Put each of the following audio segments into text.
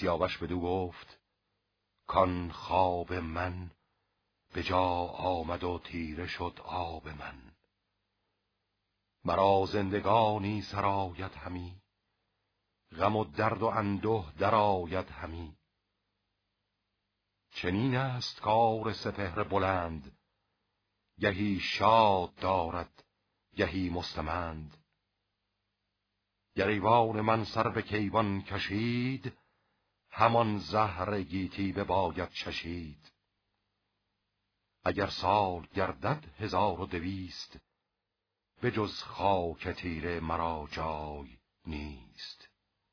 سیاوش بدو گفت کان خواب من به جا آمد و تیره شد آب من. مرا زندگانی سرآید همی، غم و درد و انده درآید همی. چنین است کار سپهر بلند، گهی شاد دارد گهی مستمند. گریبان من سر به کیوان کشید، همان زهر گیتی بباید چشید. اگر سال گردد 1200، به جز خاک تیره مرا جای نیست.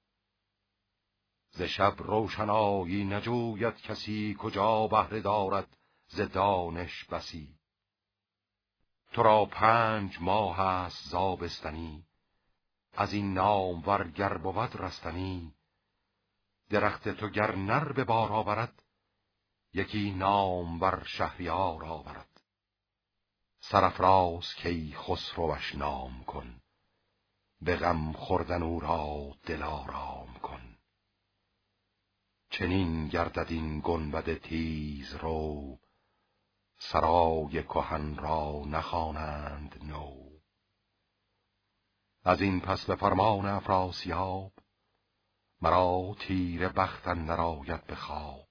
ز شب روشنایی نجوید کسی، کجا بهره دارد ز دانش بسی. تو را 5 ماه است زابستنی، از این نامور گر بود رستنی. درخت تو گر نر به بار آورد، یکی نامور شهریار آورد. سرافراز کی خسروش نام کن، به غم خوردن او را دل آرام کن. چنین گردد این گنبد تیز رو، سرای کهن را نخوانند نو. از این پس به فرمان افراسیاب، مرا تیره بخت اندر آید به خواب.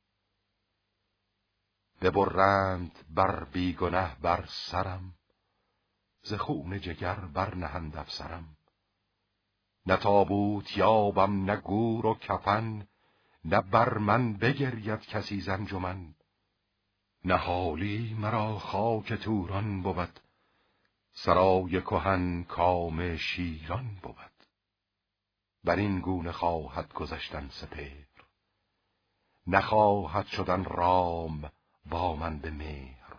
ببرند بر بیگنه بر سرم، ز خون جگر بر نهند افسرم. نه تابوت یابم نه گور و کفن، نه بر من بگرید کسی ز انجمن. نهالی مرا خاک توران بود، سرای کهن کام شیران بود. بر این گونه خواهد گذشتن سپهر، نخواهد شدن رام با من به مهر.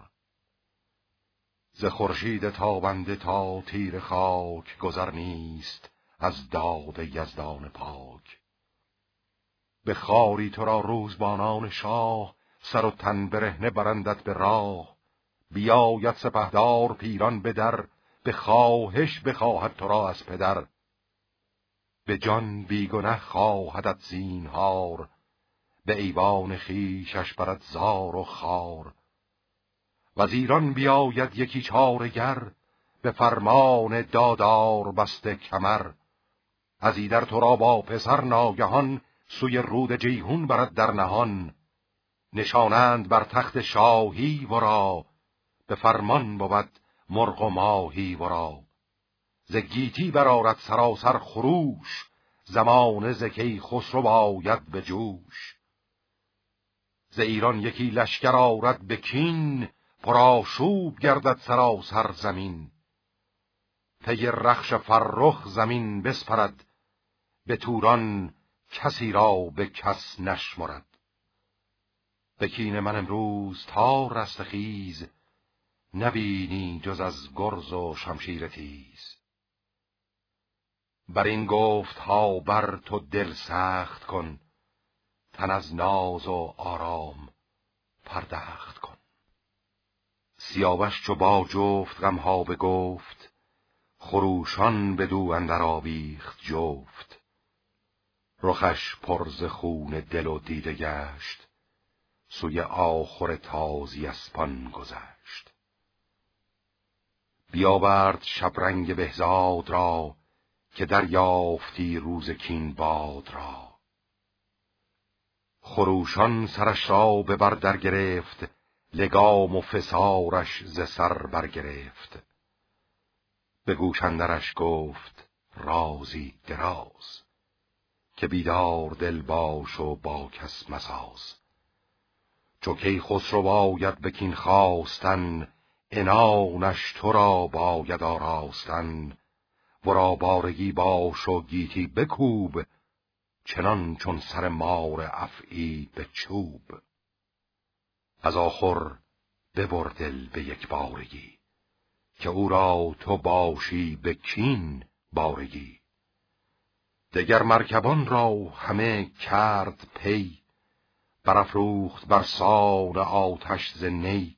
ز خورشید تابنده تا تیر خاک، گذر نیست از داد یزدان پاک. به خاری تو را روزبانان شاه، سر و تن برهنه برندت به راه. بیاید سپهدار پیران به در، به خواهش بخواهد تو را از پدر. به جان بیگنه خواهدت زینهار، به ایوان خویشش برد زار و خوار. وزیران بیاید یکی چارگر، به فرمان دادار بسته کمر. از ایدر تو را با پسر ناگهان، سوی رود جیهون برد در نهان. نشانند بر تخت شاهی ورا، به فرمان بود مرغ و ماهی ورا. ز گیتی برآرد سراسر خروش، زمانه ز کی خسرو آید به جوش. ز ایران یکی لشکر آرد به کین، پرآشوب گردد سراسر زمین. پی رخش فرخ زمین بسپرد، به توران کسی را به کس نشمرد. به کین من امروز تا رستخیز، نبینی جز از گرز و شمشیر تیز. بر این گفت ها بر تو دل سخت کن، تن از ناز و آرام پردخت کن. سیاوش چو با جفت غمها بگفت، خروشان بدو اندر آویخت جفت. رخش پر ز خون دل و دیده گشت، سوی آخور تازی اسپان گذشت. بیاورد شبرنگ بهزاد را، که دریافتی روز کین باد را. خروشان سرش را به بر در گرفت، لگام و فسارش ز سر برگرفت. به گوش اندرش گفت رازی دراز، که بیدار دل باش و با کس مساز. چو کی خسرو باید به کین خواستن، عنانش تو را باید آراستن. ورا بارگی باش و گیتی بکوب، چنان چون سر مار افعی به چوب. از آخر ببر دل به یک بارگی، که او را تو باشی به کین بارگی. دگر مرکبان را همه کرد پی، برافروخت بر سان آتش ز نی.